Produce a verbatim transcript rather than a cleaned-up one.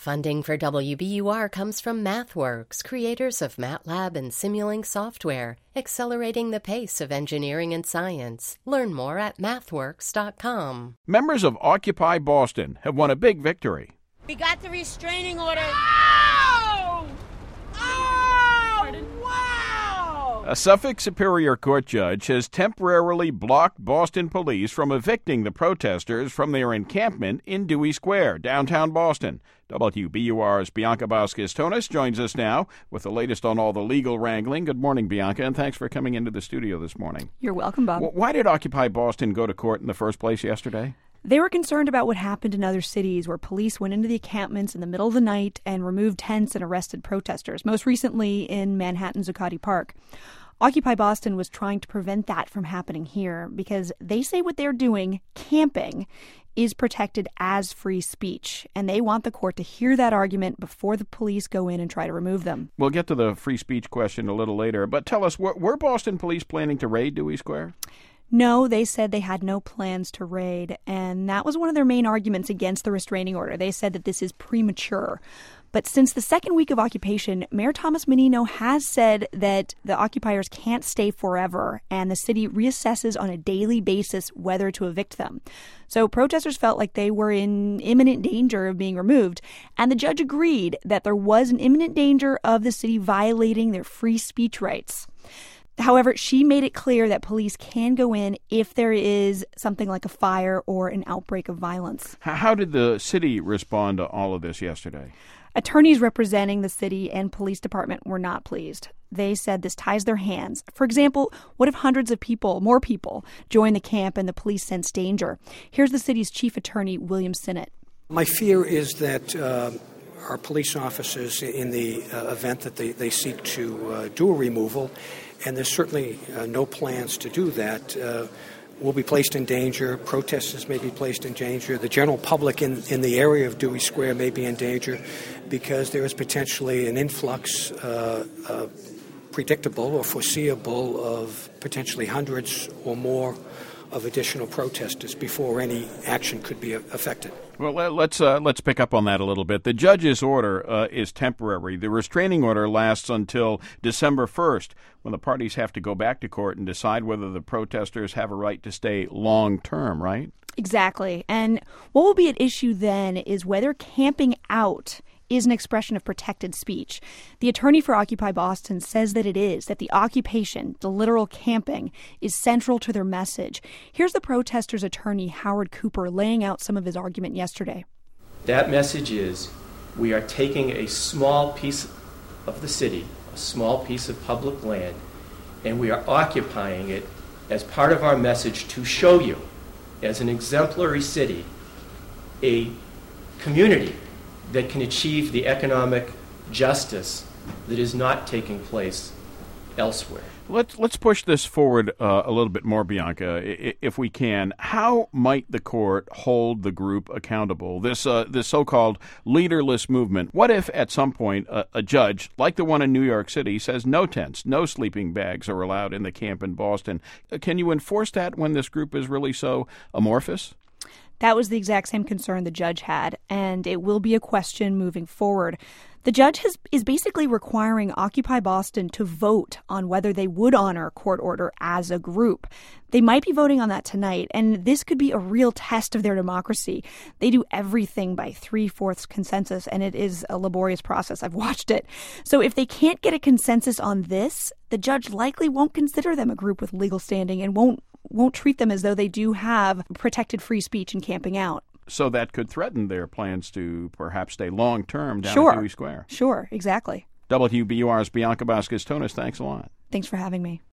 Funding for W B U R comes from MathWorks, creators of MATLAB and Simulink software, accelerating the pace of engineering and science. Learn more at mathworks dot com. Members of Occupy Boston have won a big victory. We got the restraining order. Oh! Oh! Wow! A Suffolk Superior Court judge has temporarily blocked Boston police from evicting the protesters from their encampment in Dewey Square, downtown Boston. W B U R's Bianca Vasquez-Tonis joins us now with the latest on all the legal wrangling. Good morning, Bianca, and thanks for coming into the studio this morning. You're welcome, Bob. W- why did Occupy Boston go to court in the first place yesterday? They were concerned about what happened in other cities where police went into the encampments in the middle of the night and removed tents and arrested protesters, most recently in Manhattan Zuccotti Park. Occupy Boston was trying to prevent that from happening here because they say what they're doing, camping, is protected as free speech, and they want the court to hear that argument before the police go in and try to remove them. We'll get to the free speech question a little later, but tell us, were, were Boston police planning to raid Dewey Square? No, they said they had no plans to raid, and that was one of their main arguments against the restraining order. They said that this is premature. But since the second week of occupation, Mayor Thomas Menino has said that the occupiers can't stay forever, and the city reassesses on a daily basis whether to evict them. So protesters felt like they were in imminent danger of being removed, and the judge agreed that there was an imminent danger of the city violating their free speech rights. However, she made it clear that police can go in if there is something like a fire or an outbreak of violence. How did the city respond to all of this yesterday? Attorneys representing the city and police department were not pleased. They said this ties their hands. For example, what if hundreds of people, more people, join the camp and the police sense danger? Here's the city's chief attorney, William Sinnott. My fear is that uh, our police officers, in the uh, event that they, they seek to uh, do a removal, and there's certainly uh, no plans to do that, uh, will be placed in danger. Protesters may be placed in danger. The general public in, in the area of Dewey Square may be in danger because there is potentially an influx, uh, uh, predictable or foreseeable, of potentially hundreds or more of additional protesters before any action could be affected. Well, let's uh, let's pick up on that a little bit. The judge's order uh, is temporary. The restraining order lasts until December first, when the parties have to go back to court and decide whether the protesters have a right to stay long-term, right? Exactly. And what will be at issue then is whether camping out is an expression of protected speech. The attorney for Occupy Boston says that it is, that the occupation, the literal camping, is central to their message. Here's the protesters' attorney, Howard Cooper, laying out some of his argument yesterday. That message is we are taking a small piece of the city, a small piece of public land, and we are occupying it as part of our message to show you, as an exemplary city, a community that can achieve the economic justice that is not taking place elsewhere. Let's let's push this forward uh, a little bit more, Bianca, if we can. How might the court hold the group accountable? This uh, this so-called leaderless movement. What if at some point a, a judge, like the one in New York City, says no tents, no sleeping bags are allowed in the camp in Boston? Can you enforce that when this group is really so amorphous? That was the exact same concern the judge had, and it will be a question moving forward. The judge has, is basically requiring Occupy Boston to vote on whether they would honor a court order as a group. They might be voting on that tonight, and this could be a real test of their democracy. They do everything by three-fourths consensus, and it is a laborious process. I've watched it. So if they can't get a consensus on this, the judge likely won't consider them a group with legal standing and won't won't treat them as though they do have protected free speech and camping out. So that could threaten their plans to perhaps stay long-term down sure. at Dewey Square. Sure, exactly. W B U R's Bianca Vasquez-Tonis, thanks a lot. Thanks for having me.